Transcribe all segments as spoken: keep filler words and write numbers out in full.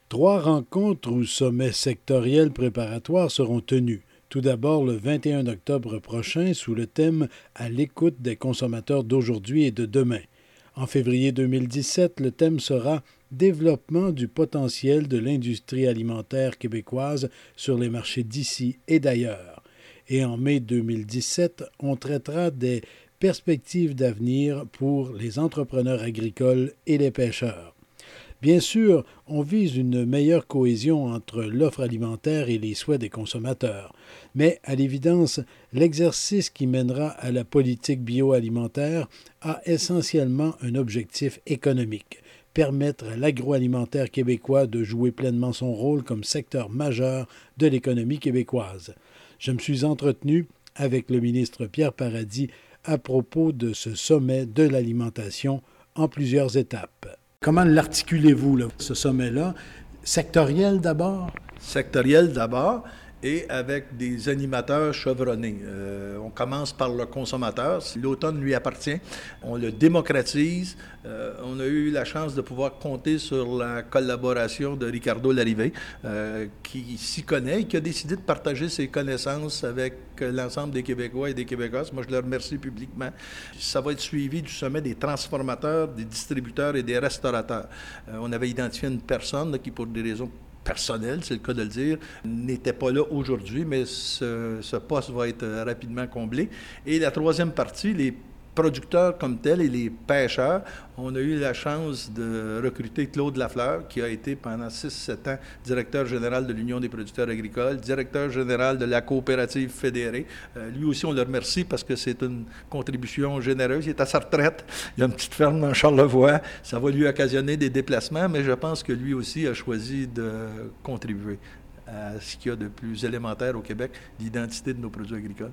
Trois rencontres ou sommets sectoriels préparatoires seront tenus. Tout d'abord, le vingt et un octobre prochain, sous le thème « À l'écoute des consommateurs d'aujourd'hui et de demain ». En février deux mille dix-sept, le thème sera « Développement du potentiel de l'industrie alimentaire québécoise sur les marchés d'ici et d'ailleurs ». Et en mai deux mille dix-sept, on traitera des perspectives d'avenir pour les entrepreneurs agricoles et les pêcheurs. Bien sûr, on vise une meilleure cohésion entre l'offre alimentaire et les souhaits des consommateurs. Mais, à l'évidence, l'exercice qui mènera à la politique bioalimentaire a essentiellement un objectif économique, permettre à l'agroalimentaire québécois de jouer pleinement son rôle comme secteur majeur de l'économie québécoise. Je me suis entretenu avec le ministre Pierre Paradis à propos de ce sommet de l'alimentation en plusieurs étapes. Comment l'articulez-vous, là, ce sommet-là? Sectoriel d'abord? Sectoriel d'abord et avec des animateurs chevronnés. Euh, on commence par le consommateur. Si l'automne lui appartient, on le démocratise. Euh, on a eu la chance de pouvoir compter sur la collaboration de Ricardo Larrivé, euh, qui s'y connaît et qui a décidé de partager ses connaissances avec l'ensemble des Québécois et des Québécoises. Moi, je le remercie publiquement. Ça va être suivi du sommet des transformateurs, des distributeurs et des restaurateurs. Euh, on avait identifié une personne là, qui, pour des raisons personnel, c'est le cas de le dire, n'était pas là aujourd'hui, mais ce, ce poste va être rapidement comblé. Et la troisième partie, les producteurs comme tels et les pêcheurs, on a eu la chance de recruter Claude Lafleur, qui a été pendant six sept ans directeur général de l'Union des producteurs agricoles, directeur général de la coopérative fédérée. Euh, lui aussi, on le remercie parce que c'est une contribution généreuse. Il est à sa retraite, il a une petite ferme dans Charlevoix. Ça va lui occasionner des déplacements, mais je pense que lui aussi a choisi de contribuer à ce qu'il y a de plus élémentaire au Québec, l'identité de nos produits agricoles.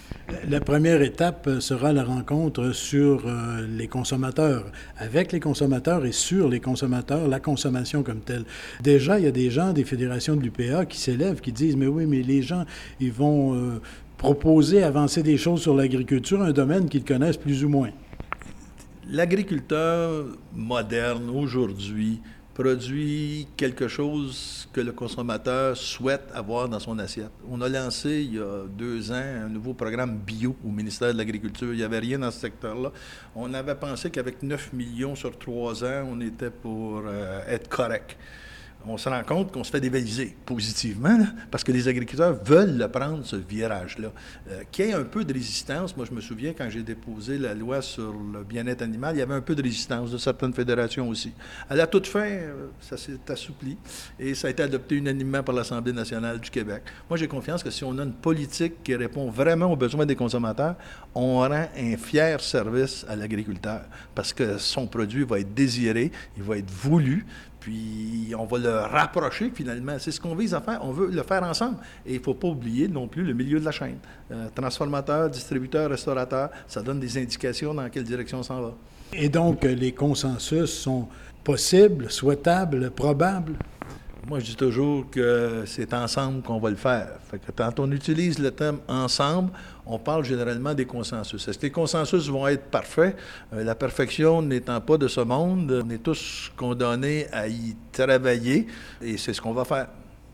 La première étape sera la rencontre sur euh, les consommateurs, avec les consommateurs et sur les consommateurs, la consommation comme telle. Déjà, il y a des gens des fédérations de l'U P A qui s'élèvent, qui disent « Mais oui, mais les gens, ils vont euh, proposer, avancer des choses sur l'agriculture, un domaine qu'ils connaissent plus ou moins. » L'agriculteur moderne, aujourd'hui, produit quelque chose que le consommateur souhaite avoir dans son assiette. On a lancé, il y a deux ans, un nouveau programme bio au ministère de l'Agriculture. Il n'y avait rien dans ce secteur-là. On avait pensé qu'avec neuf millions sur trois ans, on était pour euh, être correct. On se rend compte qu'on se fait dévaliser positivement, là, parce que les agriculteurs veulent le prendre, ce virage-là. Euh, qu'il y ait un peu de résistance. Moi, je me souviens, quand j'ai déposé la loi sur le bien-être animal, il y avait un peu de résistance de certaines fédérations aussi. À la toute fin, euh, ça s'est assoupli et ça a été adopté unanimement par l'Assemblée nationale du Québec. Moi, j'ai confiance que si on a une politique qui répond vraiment aux besoins des consommateurs, on rend un fier service à l'agriculteur parce que son produit va être désiré, il va être voulu, puis on va le rapprocher finalement. C'est ce qu'on vise à faire. On veut le faire ensemble. Et il ne faut pas oublier non plus le milieu de la chaîne. Euh, transformateur, distributeur, restaurateur, ça donne des indications dans quelle direction on s'en va. Et donc, les consensus sont possibles, souhaitables, probables? Moi, je dis toujours que c'est ensemble qu'on va le faire. Fait que quand on utilise le terme « ensemble », on parle généralement des consensus. Est-ce que les consensus vont être parfaits? Euh, la perfection n'étant pas de ce monde, on est tous condamnés à y travailler et c'est ce qu'on va faire.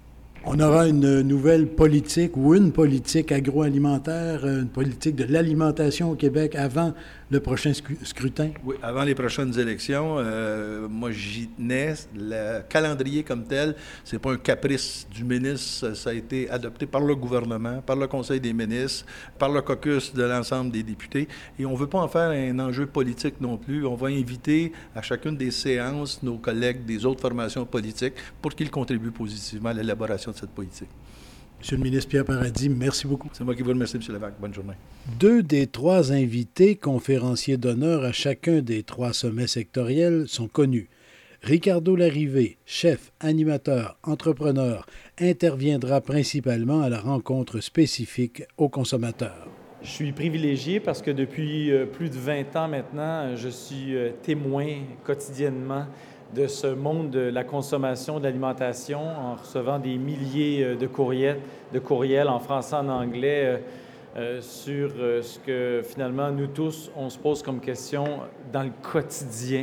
On aura une nouvelle politique ou une politique agroalimentaire, une politique de l'alimentation au Québec avant le prochain scrutin? Oui, avant les prochaines élections. Euh, moi, j'y tenais. Le calendrier comme tel, c'est pas un caprice du ministre. Ça a été adopté par le gouvernement, par le Conseil des ministres, par le caucus de l'ensemble des députés. Et on ne veut pas en faire un enjeu politique non plus. On va inviter à chacune des séances nos collègues des autres formations politiques pour qu'ils contribuent positivement à l'élaboration de cette politique. Monsieur le ministre Pierre Paradis, merci beaucoup. C'est moi qui vous remercie, M. Lévesque. Bonne journée. Deux des trois invités conférenciers d'honneur à chacun des trois sommets sectoriels sont connus. Ricardo Larrivé, chef, animateur, entrepreneur, interviendra principalement à la rencontre spécifique aux consommateurs. Je suis privilégié parce que depuis plus de vingt ans maintenant, je suis témoin quotidiennement de ce monde de la consommation, de l'alimentation, en recevant des milliers de courriels, de courriels en français, en anglais, euh, sur euh, ce que finalement nous tous, on se pose comme question dans le quotidien.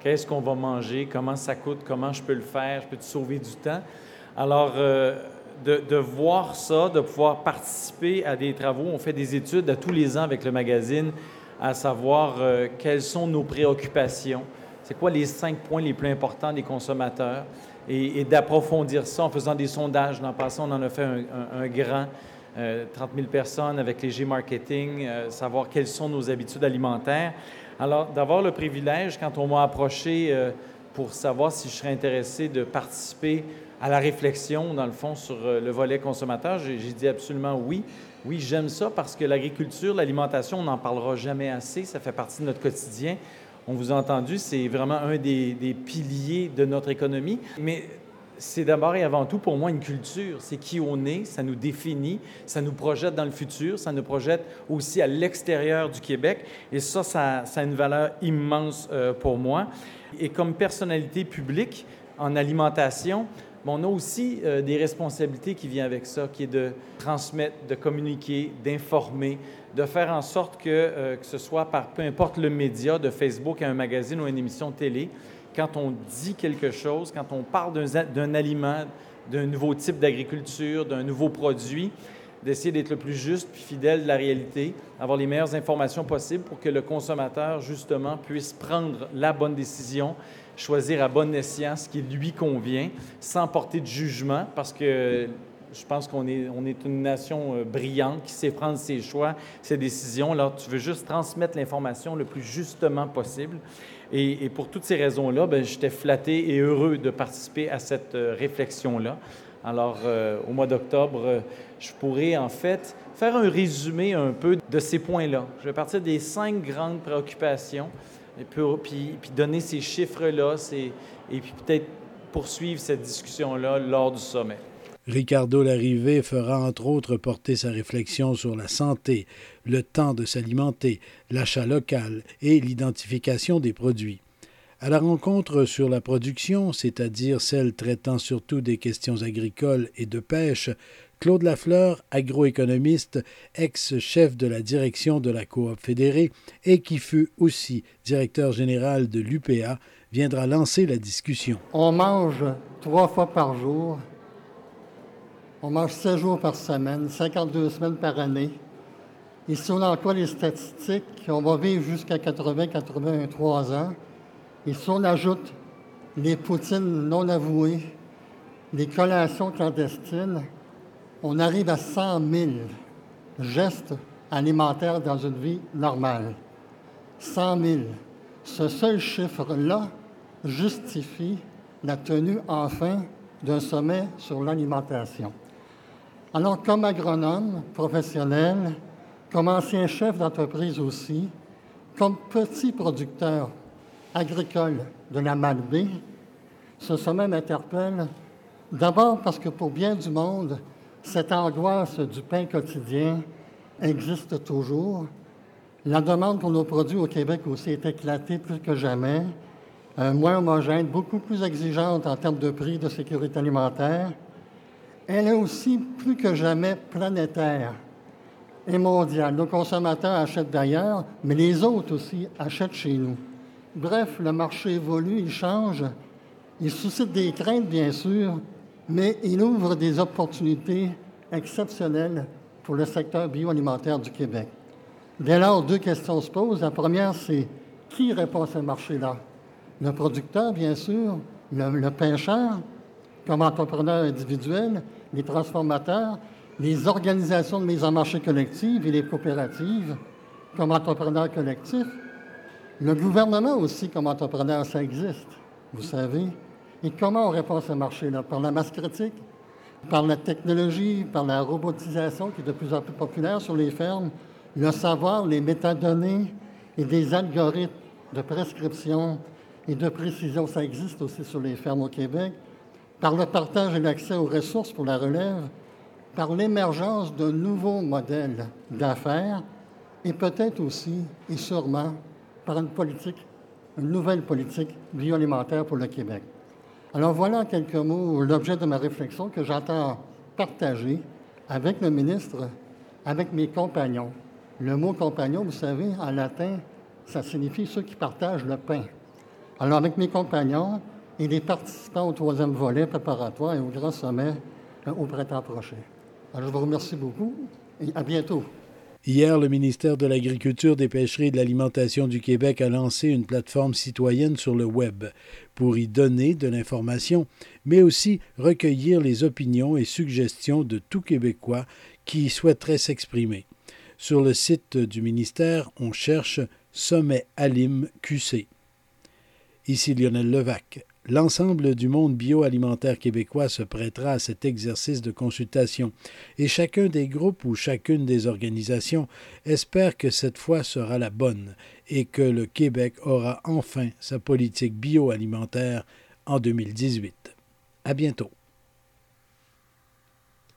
qu'est-ce qu'on va manger, comment ça coûte, comment je peux le faire, je peux te sauver du temps. Alors, euh, de, de voir ça, de pouvoir participer à des travaux, on fait des études à tous les ans avec le magazine, à savoir euh, quelles sont nos préoccupations, c'est quoi les cinq points les plus importants des consommateurs, et, et d'approfondir ça en faisant des sondages. L'an passé, on en a fait un, un, un grand, euh, trente mille personnes avec les G-Marketing, euh, savoir quelles sont nos habitudes alimentaires. Alors, d'avoir le privilège, quand on m'a approché euh, pour savoir si je serais intéressé de participer à la réflexion, dans le fond, sur euh, le volet consommateur, j'ai, j'ai dit absolument oui. Oui, j'aime ça parce que l'agriculture, l'alimentation, on n'en parlera jamais assez, ça fait partie de notre quotidien. On vous a entendu, c'est vraiment un des, des piliers de notre économie, mais c'est d'abord et avant tout pour moi une culture. C'est qui on est, ça nous définit, ça nous projette dans le futur, ça nous projette aussi à l'extérieur du Québec, et ça, ça, ça a une valeur immense euh, pour moi. Et comme personnalité publique en alimentation, on a aussi euh, des responsabilités qui viennent avec ça, qui est de transmettre, de communiquer, d'informer, de faire en sorte que, euh, que ce soit par peu importe le média, de Facebook à un magazine ou une émission de télé, quand on dit quelque chose, quand on parle d'un, d'un aliment, d'un nouveau type d'agriculture, d'un nouveau produit, d'essayer d'être le plus juste puis fidèle de la réalité, avoir les meilleures informations possibles pour que le consommateur, justement, puisse prendre la bonne décision, choisir à bon escient ce qui lui convient, sans porter de jugement, parce que je pense qu'on est, on est une nation euh, brillante qui sait prendre ses choix, ses décisions. Alors, tu veux juste transmettre l'information le plus justement possible. Et, et pour toutes ces raisons-là, bien, j'étais flatté et heureux de participer à cette euh, réflexion-là. Alors, euh, au mois d'octobre, euh, je pourrais en fait faire un résumé un peu de ces points-là. Je vais partir des cinq grandes préoccupations, et puis, puis, puis donner ces chiffres-là, ces, et puis peut-être poursuivre cette discussion-là lors du sommet. Ricardo Larrivé fera entre autres porter sa réflexion sur la santé, le temps de s'alimenter, l'achat local et l'identification des produits. À la rencontre sur la production, c'est-à-dire celle traitant surtout des questions agricoles et de pêche, Claude Lafleur, agroéconomiste, ex-chef de la direction de la Coop fédérée et qui fut aussi directeur général de l'U P A, viendra lancer la discussion. On mange trois fois par jour. On mange sept jours par semaine, cinquante-deux semaines par année. Et si on emploie les statistiques, on va vivre jusqu'à quatre-vingts à quatre-vingt-trois ans. Et si on ajoute les poutines non avouées, les collations clandestines, on arrive à cent mille gestes alimentaires dans une vie normale. cent mille. Ce seul chiffre-là justifie la tenue, enfin, d'un sommet sur l'alimentation. Alors, comme agronome professionnel, comme ancien chef d'entreprise aussi, comme petit producteur agricole de la Malbaie, ce sommet m'interpelle d'abord parce que pour bien du monde, cette angoisse du pain quotidien existe toujours. La demande pour nos produits au Québec aussi est éclatée plus que jamais, euh, moins homogène, beaucoup plus exigeante en termes de prix, de sécurité alimentaire. Elle est aussi plus que jamais planétaire et mondiale. Nos consommateurs achètent d'ailleurs, mais les autres aussi achètent chez nous. Bref, le marché évolue, il change, il suscite des craintes, bien sûr, mais il ouvre des opportunités exceptionnelles pour le secteur bioalimentaire du Québec. Dès lors, deux questions se posent. La première, c'est qui répond à ce marché-là? Le producteur, bien sûr, le, le pêcheur, comme entrepreneur individuel, les transformateurs, les organisations de mise en marché collective et les coopératives, comme entrepreneurs collectifs. Le gouvernement aussi, comme entrepreneur, ça existe, vous savez. Et comment on répond à ce marché-là? Par la masse critique, par la technologie, par la robotisation qui est de plus en plus populaire sur les fermes, le savoir, les métadonnées et des algorithmes de prescription et de précision, ça existe aussi sur les fermes au Québec, par le partage et l'accès aux ressources pour la relève, par l'émergence de nouveaux modèles d'affaires et peut-être aussi, et sûrement, par une politique, une nouvelle politique bioalimentaire pour le Québec. Alors voilà en quelques mots l'objet de ma réflexion que j'entends partager avec le ministre, avec mes compagnons. Le mot compagnon, vous savez, en latin, ça signifie ceux qui partagent le pain. Alors, avec mes compagnons et les participants au troisième volet préparatoire et au grand sommet euh, au printemps prochain. Alors, je vous remercie beaucoup et à bientôt. Hier, le ministère de l'Agriculture, des Pêcheries et de l'Alimentation du Québec a lancé une plateforme citoyenne sur le web pour y donner de l'information, mais aussi recueillir les opinions et suggestions de tout Québécois qui souhaiterait s'exprimer. Sur le site du ministère, on cherche « Sommet Alim Q C ». Ici Lionel Levac. L'ensemble du monde bioalimentaire québécois se prêtera à cet exercice de consultation et chacun des groupes ou chacune des organisations espère que cette fois sera la bonne et que le Québec aura enfin sa politique bioalimentaire en deux mille dix-huit. À bientôt.